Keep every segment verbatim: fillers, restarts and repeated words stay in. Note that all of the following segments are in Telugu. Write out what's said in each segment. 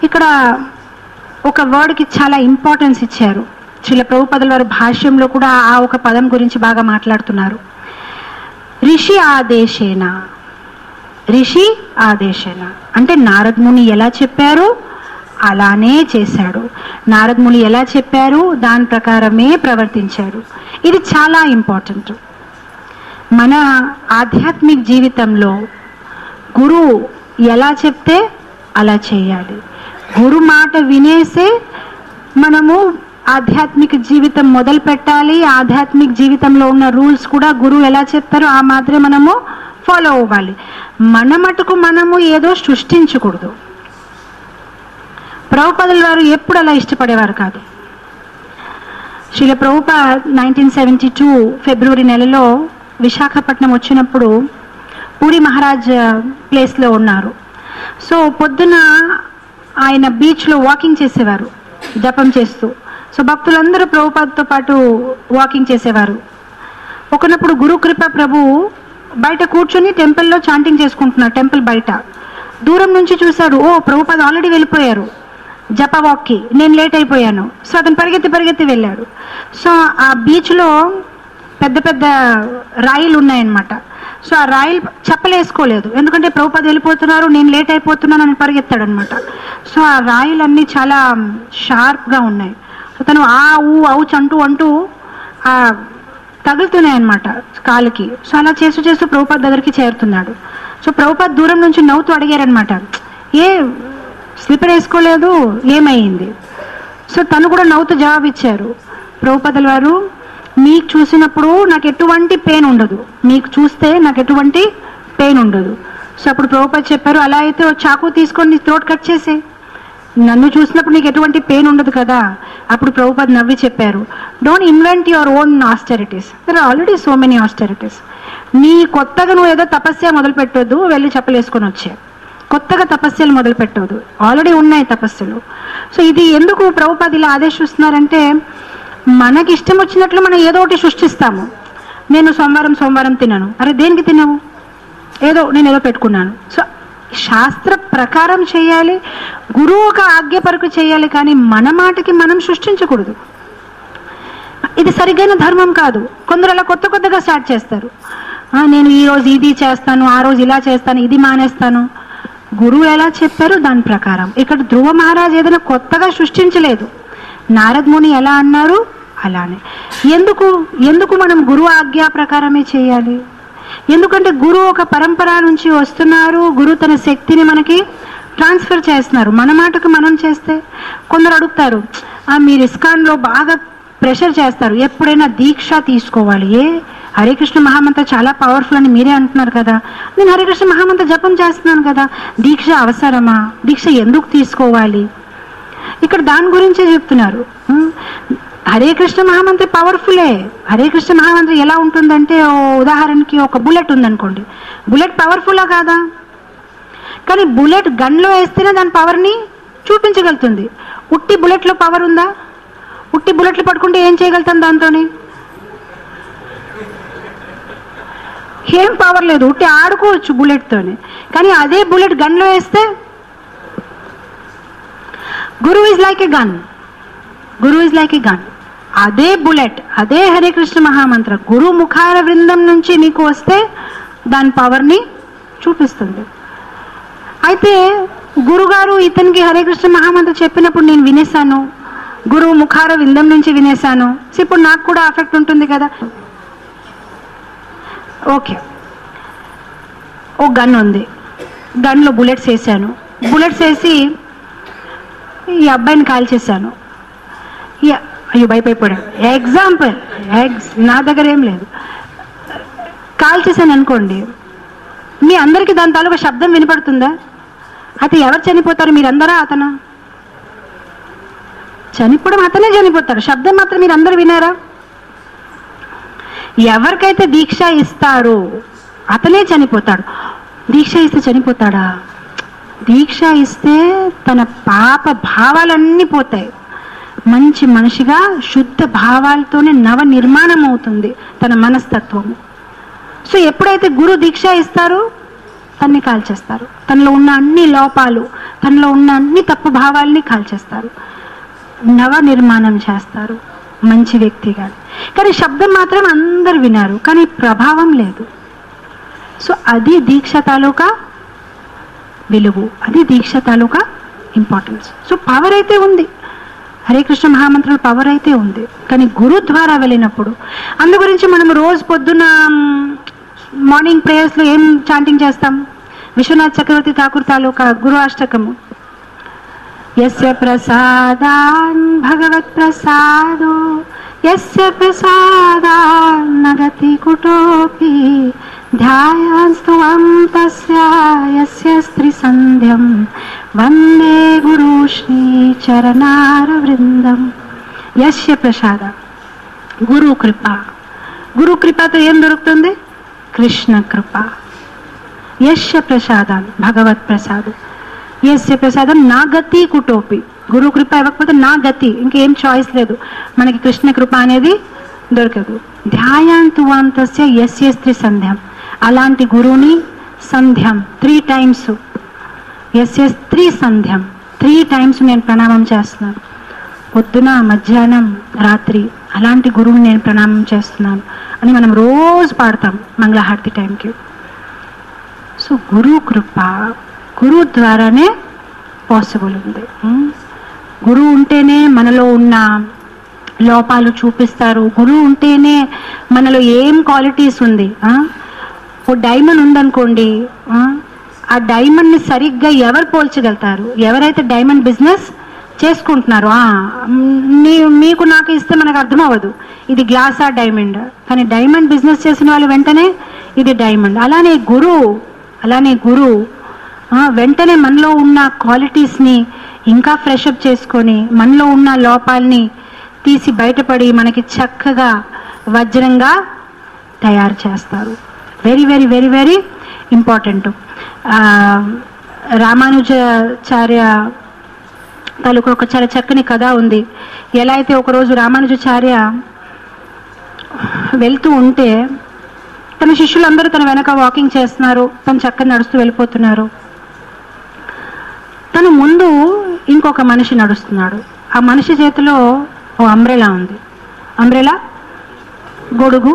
ఇక్కడ ఒక వర్డ్కి చాలా ఇంపార్టెన్స్ ఇచ్చారు. శ్రీల ప్రభుపాదుల వారి భాష్యంలో కూడా ఆ ఒక పదం గురించి బాగా మాట్లాడుతున్నారు. ఋషి ఆదేశేన, ఋషి ఆదేశేన అంటే నారద ముని ఎలా చెప్పారు అలానే చేశాడు. నారద ముని ఎలా చెప్పారు దాని ప్రకారమే ప్రవర్తించాడు. ఇది చాలా ఇంపార్టెంట్. మన ఆధ్యాత్మిక జీవితంలో గురువు ఎలా చెప్తే అలా చేయాలి. గురు మాట వినేసే మనము ఆధ్యాత్మిక జీవితం మొదలు పెట్టాలి. ఆధ్యాత్మిక జీవితంలో ఉన్న రూల్స్ కూడా గురువు ఎలా చెప్తారో ఆ మాత్రమే మనము ఫాలో అవ్వాలి. మన మటుకు మనము ఏదో సృష్టించకూడదు. ప్రభుపాదుల వారు ఎప్పుడు అలా ఇష్టపడేవారు కాదు. Srila Prabhupad nineteen seventy two February నెలలో విశాఖపట్నం వచ్చినప్పుడు పూరి మహారాజ్ ప్లేస్లో ఉన్నారు. సో పొద్దున ఆయన బీచ్లో వాకింగ్ చేసేవారు జపం చేస్తూ. సో భక్తులందరూ ప్రభుపాదతో పాటు వాకింగ్ చేసేవారు. ఒకనప్పుడు గురుకృప ప్రభు బయట కూర్చొని టెంపుల్లో చాంటింగ్ చేసుకుంటున్నారు. టెంపుల్ బయట దూరం నుంచి చూశారు, ఓ ప్రభుపాద్ ఆల్రెడీ వెళ్ళిపోయారు జప వాక్కి, నేను లేట్ అయిపోయాను. సో అతను పరిగెత్తి పరిగెత్తి వెళ్ళాడు. సో ఆ బీచ్లో పెద్ద పెద్ద రాయిలు ఉన్నాయన్నమాట. సో ఆ రాయిలు చెప్పలేసుకోలేదు, ఎందుకంటే ప్రభుపాద్ వెళ్ళిపోతున్నారు, నేను లేట్ అయిపోతున్నాను అని పరిగెత్తాడు అనమాట. సో ఆ రాయిలన్నీ చాలా షార్ప్గా ఉన్నాయి. తను ఆ ఊ అవుచ్ అంటూ అంటూ ఆ తగులుతున్నాయి అన్నమాట కాలుకి. సో అలా చేస్తూ చేస్తూ ప్రభుపాద్ దగ్గరికి చేరుతున్నాడు. సో ప్రభుపాద్ దూరం నుంచి నవ్వుతూ అడిగారనమాట, ఏ స్లిప్పర్ వేసుకోలేదు, ఏమైంది? సో తను కూడా నవ్వుతూ జవాబు ఇచ్చారు, ప్రభుపాదుల వారు మీకు చూసినప్పుడు నాకు ఎటువంటి పెయిన్ ఉండదు, మీకు చూస్తే నాకు ఎటువంటి పెయిన్ ఉండదు. సో అప్పుడు ప్రభుపాద్ చెప్పారు, అలా అయితే చాకు తీసుకొని థ్రోట్ కట్ చేసే, నన్ను చూసినప్పుడు నీకు ఎటువంటి పెయిన్ ఉండదు కదా. అప్పుడు ప్రభుపాద్ నవ్వి చెప్పారు, don't invent your own austerities, there are already so many austerities. నీ కొత్తగా నువ్వు ఏదో తపస్య మొదలు పెట్టొద్దు, వెళ్ళి చెప్పలేసుకొని వచ్చే కొత్తగా తపస్యలు మొదలు పెట్టవద్దు, ఆల్రెడీ ఉన్నాయి తపస్సులు. సో ఇది ఎందుకు ప్రభుపాద్ ఇలా ఆదేశిస్తున్నారంటే, మనకి ఇష్టం వచ్చినట్లు మనం ఏదో ఒకటి సృష్టిస్తాము. నేను సోమవారం సోమవారం తినను, అరే దేనికి తినవు, ఏదో నేను ఏదో పెట్టుకున్నాను. సో శాస్త్ర ప్రకారం చేయాలి, గురువు ఒక ఆజ్ఞపరకు చేయాలి, కానీ మన మాటకి మనం సృష్టించకూడదు. ఇది సరిగైన ధర్మం కాదు. కొందరు అలా కొత్త కొత్తగా స్టార్ట్ చేస్తారు, నేను ఈ రోజు ఇది చేస్తాను, ఆ రోజు ఇలా చేస్తాను, ఇది మానేస్తాను. గురువు ఎలా చెప్పారు దాని ప్రకారం. ఇక్కడ ధ్రువ మహారాజ్ ఏదైనా కొత్తగా సృష్టించలేదు, నారద ముని ఎలా అన్నారు అలానే. ఎందుకు ఎందుకు మనం గురువు ఆజ్ఞా ప్రకారమే చేయాలి? ఎందుకంటే గురువు ఒక పరంపర నుంచి వస్తున్నారు, గురువు తన శక్తిని మనకి ట్రాన్స్ఫర్ చేస్తున్నారు. మన మాటకు మనం చేస్తే కొందరు అడుగుతారు, మీరు ఇస్కాన్లో బాగా ప్రెషర్ చేస్తారు, ఎప్పుడైనా దీక్ష తీసుకోవాలి, ఏ హరే కృష్ణ మహామంత్ర చాలా పవర్ఫుల్ అని మీరే అంటున్నారు కదా, నేను హరే కృష్ణ మహామంత్ర జపం చేస్తున్నాను కదా, దీక్ష అవసరమా, దీక్ష ఎందుకు తీసుకోవాలి? ఇక్కడ దాని గురించే చెప్తున్నారు. హరే కృష్ణ మహామంత్రి పవర్ఫుల్లే. హరే కృష్ణ మహామంత్రి ఎలా ఉంటుందంటే, ఉదాహరణకి ఒక బుల్లెట్ ఉందనుకోండి, బుల్లెట్ పవర్ఫుల్లా కాదా? కానీ బుల్లెట్ గన్లో వేస్తేనే దాని పవర్ని చూపించగలుగుతుంది. ఉట్టి బుల్లెట్లో పవర్ ఉందా? ఉట్టి బుల్లెట్లు పట్టుకుంటే ఏం చేయగలుగుతాం దాంతోని? ఏం పవర్ లేదు, ఉట్టి ఆడుకోవచ్చు బుల్లెట్తోని. కానీ అదే బుల్లెట్ గన్లో వేస్తే, guru is like a gun, guru is like a gun. అదే బుల్లెట్, అదే హరే కృష్ణ మహామంత్ర గురు ముఖార వృందం నుంచి నీకు వస్తే దాని పవర్ని చూపిస్తుంది. అయితే గురుగారు ఇతనికి హరే కృష్ణ మహామంత్ర చెప్పినప్పుడు నేను వినేశాను, గురువు ముఖార వృందం నుంచి వినేశాను, ఇప్పుడు నాకు కూడా ఎఫెక్ట్ ఉంటుంది కదా. ఓకే, ఓ గన్ ఉంది, గన్లో బుల్లెట్స్ వేసాను, బుల్లెట్స్ వేసి ఈ అబ్బాయిని కాల్ చేశాను. అయ్యో భయపడిపోయాడు, ఎగ్జాంపుల్, ఎగ్స్ నా దగ్గర ఏం లేదు. కాల్ చేశాను అనుకోండి, మీ అందరికీ దాని తాలూకా శబ్దం వినపడుతుందా? అయితే ఎవరు చనిపోతారు, మీరందరా అతనా? చనిపోవడం అతనే చనిపోతాడు, శబ్దం మాత్రం మీరు అందరూ వినారా? ఎవరికైతే దీక్ష ఇస్తారో అతనే చనిపోతాడు. దీక్ష ఇస్తే చనిపోతాడా? దీక్ష ఇస్తే తన పాప భావాలన్నీ పోతాయి, మంచి మనిషిగా శుద్ధ భావాలతోనే నవ నిర్మాణం అవుతుంది తన మనస్తత్వము. సో ఎప్పుడైతే గురు దీక్ష ఇస్తారో తన్ని కాల్చేస్తారు, తనలో ఉన్న అన్ని లోపాలు తనలో ఉన్న అన్ని తప్పు భావాల్ని కాల్చేస్తారు, నవ నిర్మాణం చేస్తారు మంచి వ్యక్తిగా. కానీ శబ్దం మాత్రం అందరు విన్నారు, కానీ ప్రభావం లేదు. సో అది దీక్ష తాలూకా విలువ, అది దీక్ష తాలూకా ఇంపార్టెన్స్. సో పవర్ అయితే ఉంది, హరే కృష్ణ మహామంత్రాల పవర్ అయితే ఉంది, కానీ గురు ద్వారా వెళ్ళినప్పుడు. అందు గురించి మనం రోజు పొద్దున్న మార్నింగ్ ప్రేయర్స్లో ఏం చాంటింగ్ చేస్తాం? విశ్వనాథ్ చక్రవర్తి ఠాకూర్ తాలూకా గురు అష్టకము. యస్య ప్రసాదాన్ భగవత్ ప్రసాదో యస్య ప్రసాదాన్ నగతి కుటోపి ధ్యాయాన్స్త్వం తస్య యస్య స్త్రీ సంధ్యం వందే గురు శ్రీ చరణార వృందం. యస్య ప్రసాద, గురు కృప. గురు కృపతో ఏం దొరుకుతుంది? కృష్ణ కృప. యస్య ప్రసాదం భగవత్ ప్రసాదం, యస్య ప్రసాదం నా గతి కుటోపి. గురు కృప ఇవ్వకపోతే నా గతి, ఇంకేం చాయిస్ లేదు, మనకి కృష్ణ కృప అనేది దొరకదు. ధ్యాయాంతువాంతస్య యస్య స్త్రీ సంధ్యం, అలాంటి గురువుని సంధ్యం త్రీ టైమ్స్, యస్య స్త్రీ సంధ్యం త్రీ టైమ్స్ నేను ప్రణామం చేస్తున్నాను, పొద్దున మధ్యాహ్నం రాత్రి. అలాంటి గురువుని నేను ప్రణామం చేస్తున్నాను అని మనం రోజు పాడతాం మంగళహారతి టైంకి. సో గురు కృప, గురువు ద్వారానే పాసిబుల్ ఉంది. గురువు ఉంటేనే మనలో ఉన్న లోపాలు చూపిస్తారు, గురువు ఉంటేనే మనలో ఏం క్వాలిటీస్ ఉంది. ఓ డైమండ్ ఉందనుకోండి, ఆ డైమండ్ని సరిగ్గా ఎవరు పోల్చగలుగుతారు? ఎవరైతే డైమండ్ బిజినెస్ చేసుకుంటున్నారో. నీ మీకు నాకు ఇస్తే మనకు అర్థం అవ్వదు ఇది గ్లాసా డైమండ్, కానీ డైమండ్ బిజినెస్ చేసిన వాళ్ళు వెంటనే ఇది డైమండ్. అలానే గురువు, అలానే గురువు వెంటనే మనలో ఉన్న క్వాలిటీస్ని ఇంకా ఫ్రెషప్ చేసుకొని మనలో ఉన్న లోపాలని తీసి బయటపడి మనకి చక్కగా వజ్రంగా తయారు చేస్తారు. Very very very very important. Ramanujacharya తాలూకు ఒక చాలా చక్కని కథ ఉంది. ఎలా అయితే ఒకరోజు రామానుజాచార్య వెళ్తూ ఉంటే తన శిష్యులందరూ తన వెనక వాకింగ్ చేస్తున్నారు, తను చక్కగా నడుస్తూ వెళ్ళిపోతున్నారు. తను ముందు ఇంకొక మనిషి నడుస్తున్నాడు. ఆ మనిషి చేతిలో ఓ అంబ్రెలా ఉంది, అంబ్రెలా గొడుగు.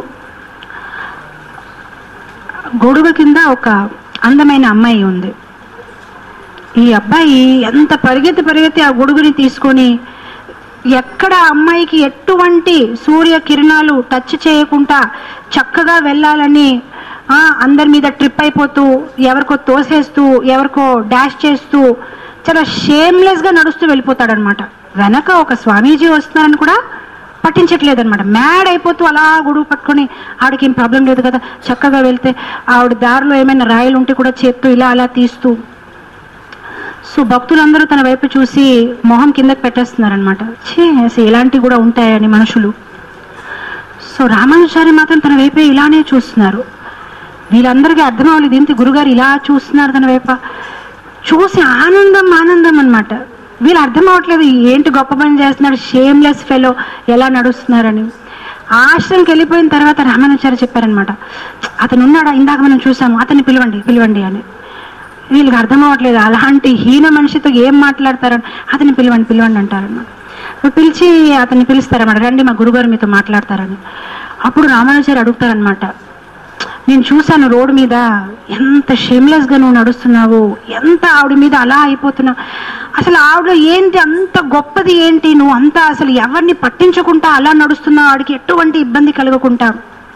గొడుగు కింద ఒక అందమైన అమ్మాయి ఉంది. ఈ అబ్బాయి ఎంత పరిగెత్తి పరిగెత్తి ఆ గొడుగుని తీసుకొని ఎక్కడ అమ్మాయికి ఎటువంటి సూర్య కిరణాలు టచ్ చేయకుండా చక్కగా వెళ్ళాలని అందరి మీద ట్రిప్ అయిపోతూ, ఎవరికో తోసేస్తూ, ఎవరికో డాష్ చేస్తూ చాలా షేమ్లెస్గా నడుస్తూ వెళ్ళిపోతాడనమాట. వెనక ఒక స్వామీజీ వస్తున్నారని కూడా పట్టించట్లేదనమాట. మ్యాడ్ అయిపోతూ అలా గొడుగు పట్టుకొని, ఆవిడకి ఏం ప్రాబ్లం లేదు కదా, చక్కగా వెళ్తే ఆవిడ దారిలో ఏమైనా రాయలు ఉంటే కూడా చేత్తూ ఇలా అలా తీస్తూ. సో భక్తులందరూ తన వైపు చూసి మొహం కిందకి పెట్టేస్తున్నారనమాట. ఛే, అసలు ఇలాంటివి కూడా ఉంటాయని మనుషులు. సో రామానుజాచార్య మాత్రం తన వైపే ఇలానే చూస్తున్నారు. వీళ్ళందరికీ అర్థం అవ్వలేదు, ఏంటి గురుగారు ఇలా చూస్తున్నారు తన వైపు. చూసి ఆనందం ఆనందం అనమాట. వీళ్ళు అర్థం అవ్వట్లేదు ఏంటి గొప్ప పని చేస్తున్నాడు, షేమ్లెస్ ఫెలో ఎలా నడుస్తున్నారని. ఆశ్రమంకి వెళ్ళిపోయిన తర్వాత రామానుజాచార్య చెప్పారనమాట, అతను ఉన్నాడా, ఇందాక మనం చూసాము, అతన్ని పిలవండి పిలవండి అని. వీళ్ళకి అర్థం అవ్వట్లేదు, అలాంటి హీన మనిషితో ఏం మాట్లాడతారని. అతన్ని పిలవండి పిలవండి అంటారన్నమాట. పిలిచి అతన్ని పిలుస్తారన్నమాట, రండి మా గురుగారు మీతో మాట్లాడతారని. అప్పుడు రామానుజాచార్య అడుగుతారనమాట, నేను చూశాను రోడ్డు మీద ఎంత షేమ్లెస్గా నువ్వు నడుస్తున్నావు, ఎంత ఆవిడ మీద అలా అయిపోతున్నావు, అసలు ఆవిడ ఏంటి అంత గొప్పది ఏంటి, నువ్వు అంతా అసలు ఎవరిని పట్టించకుండా అలా నడుస్తున్నావు, ఆవిడకి ఎటువంటి ఇబ్బంది కలగకుండా.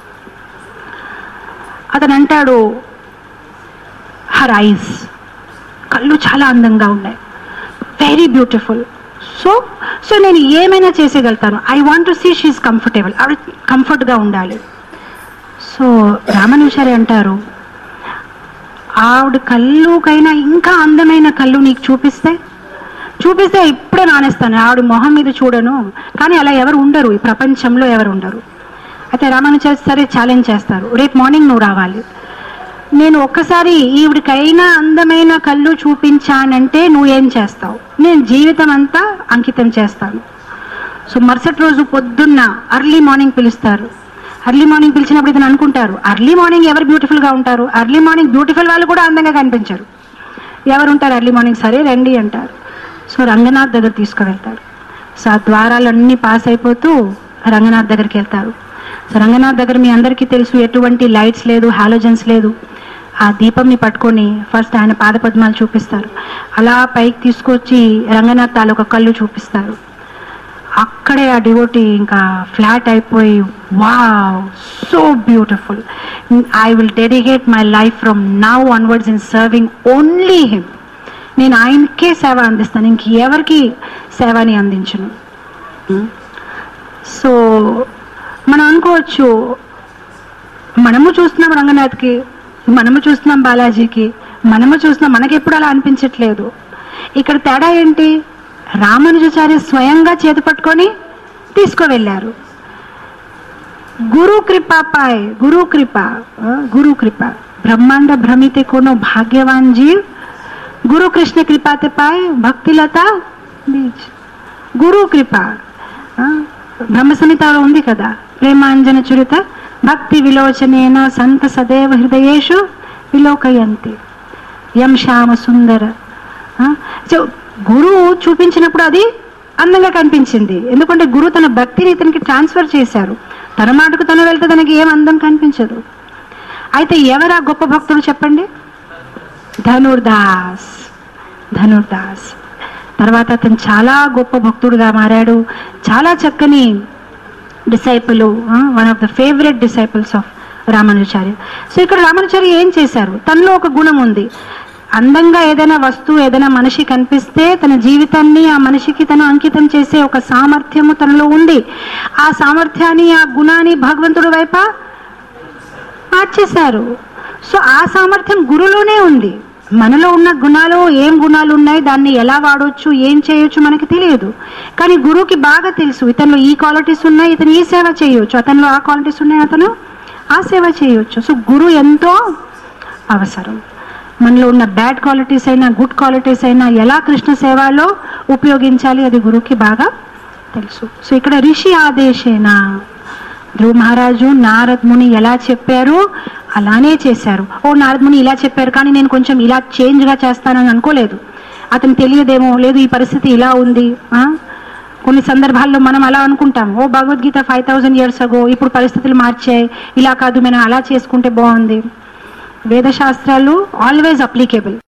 అతను అంటాడు, హర్ ఐస్, కళ్ళు చాలా అందంగా ఉన్నాయి, వెరీ బ్యూటిఫుల్. సో సో నేను ఏమైనా చేసేయగలుగుతాను, I want to see she's comfortable, ఆవిడ కంఫర్ట్గా ఉండాలి. సో రామానుజాచార్య అంటారు, ఆవిడ కళ్ళుకైనా ఇంకా అందమైన కళ్ళు నీకు చూపిస్తే చూపిస్తే ఇప్పుడే నానేస్తాను, ఆవిడ మొహం మీద చూడను. కానీ అలా ఎవరు ఉండరు, ఈ ప్రపంచంలో ఎవరు ఉండరు. అయితే రామానుజాచార్య సరే ఛాలెంజ్ చేస్తారు, రేపు మార్నింగ్ నువ్వు రావాలి, నేను ఒక్కసారి ఈవిడికైనా అందమైన కళ్ళు చూపించానంటే నువ్వు ఏం చేస్తావు, నేను జీవితం అంతా అంకితం చేస్తాను. సో మరుసటి రోజు పొద్దున్న అర్లీ మార్నింగ్ పిలుస్తారు. అర్లీ మార్నింగ్ పిలిచినప్పుడు ఇతను అనుకుంటారు, అర్లీ మార్నింగ్ ఎవరు బ్యూటిఫుల్గా ఉంటారు, అర్లీ మార్నింగ్ బ్యూటిఫుల్ వాళ్ళు కూడా అందంగా కనిపించారు, ఎవరు ఉంటారు ఎర్లీ మార్నింగ్, సరే రండి అంటారు. సో రంగనాథ్ దగ్గర తీసుకువెళ్తారు. సో ఆ ద్వారాలన్నీ పాస్ అయిపోతూ రంగనాథ్ దగ్గరికి వెళ్తారు. సో రంగనాథ్ దగ్గర మీ అందరికీ తెలుసు ఎటువంటి లైట్స్ లేదు, హాలోజన్స్ లేదు. ఆ దీపంని పట్టుకొని ఫస్ట్ ఆయన పాదపద్మాలు చూపిస్తారు. అలా పైకి తీసుకొచ్చి రంగనాథ్ తాలూకా కళ్ళు చూపిస్తారు. అక్కడే ఆ డివోటీ ఇంకా ఫ్లాట్ అయిపోయి, wow so beautiful, I will dedicate my life from now onwards in serving only him. నేను ఆయనకే సేవ అందిస్తాను, ఇంకెవరికి సేవని అందించను. సో మనం అనుకోవచ్చు, మనము చూస్తున్నాం రంగనాథ్కి, మనము చూస్తున్నాం బాలాజీకి, మనము చూస్తున్నాం, మనకెప్పుడు అలా అనిపించట్లేదు. ఇక్కడ తేడా ఏంటి? రామానుజాచార్య స్వయంగా చేతి పట్టుకొని తీసుకువెళ్ళారు. గురు కృపా పాయ్, గురు కృప, గురు కృప బ్రహ్మాండ భ్రమితే कोनो భాగ్యవాన్ జీవ్, గురు కృష్ణ కృపాతే పాయ్ భక్తిలత బీజ్. గురు కృప బ్రహ్మ సంహితలో ఉంది కదా, ప్రేమాంజన చురిత భక్తి విలోచనేన సంత సదేవ హృదయేషు విలోకయంతి యం శ్యామ సుందర. సో గురువు చూపించినప్పుడు అది అందంగా కనిపించింది, ఎందుకంటే గురువు తన భక్తిని ఇతనికి ట్రాన్స్ఫర్ చేశారు. తన మాటకు తను వెళ్తే తనకి ఏం అందం కనిపించదు. అయితే ఎవరా గొప్ప భక్తుడు చెప్పండి? ధనుర్దాస్. ధనుర్దాస్ తర్వాత అతను చాలా గొప్ప భక్తుడుగా మారాడు. చాలా చక్కని disciple, one of the favourite disciples of Ramanujacharya. So ఇక్కడ రామానుజాచార్య ఏం చేశారు? తనలో ఒక గుణం ఉంది. అందంగా ఏదైనా వస్తువు, ఏదైనా మనిషి కనిపిస్తే తన జీవితాన్ని ఆ మనిషికి తను అంకితం చేసే ఒక సామర్థ్యము తనలో ఉంది. ఆ సామర్థ్యాన్ని, ఆ గుణాన్ని భగవంతుడి వైపు మార్చేశారు. సో ఆ సామర్థ్యం గురులోనే ఉంది. మనలో ఉన్న గుణాలు, ఏం గుణాలు ఉన్నాయి, దాన్ని ఎలా వాడవచ్చు, ఏం చేయొచ్చు మనకి తెలియదు. కానీ గురువుకి బాగా తెలుసు, ఇతనిలో ఈ క్వాలిటీస్ ఉన్నాయి, ఇతను ఈ సేవ చేయొచ్చు, అతనిలో ఆ క్వాలిటీస్ ఉన్నాయి, అతను ఆ సేవ చేయొచ్చు. సో గురువు ఎంతో అవసరం. మనలో ఉన్న బ్యాడ్ క్వాలిటీస్ అయినా, గుడ్ క్వాలిటీస్ అయినా ఎలా కృష్ణ సేవలో ఉపయోగించాలి, అది గురువుకి బాగా తెలుసు. సో ఇక్కడ ఋషి ఆదేశేనా, ధ్రువ మహారాజు నారద్ ముని ఎలా చెప్పారు అలానే చేశారు. ఓ నారద్ ముని ఇలా చెప్పారు కానీ నేను కొంచెం ఇలా చేంజ్గా చేస్తానని అనుకోలేదు. అతను తెలియదేమో, లేదు ఈ పరిస్థితి ఇలా ఉంది. కొన్ని సందర్భాల్లో మనం అలా అనుకుంటాం, ఓ Bhagavad Gita five thousand years ago, ఇప్పుడు పరిస్థితులు మార్చాయి, ఇలా కాదు, మనం అలా చేసుకుంటే బాగుంది. వేదశాస్త్రాలు ఆల్వేస్ అప్లికేబుల్.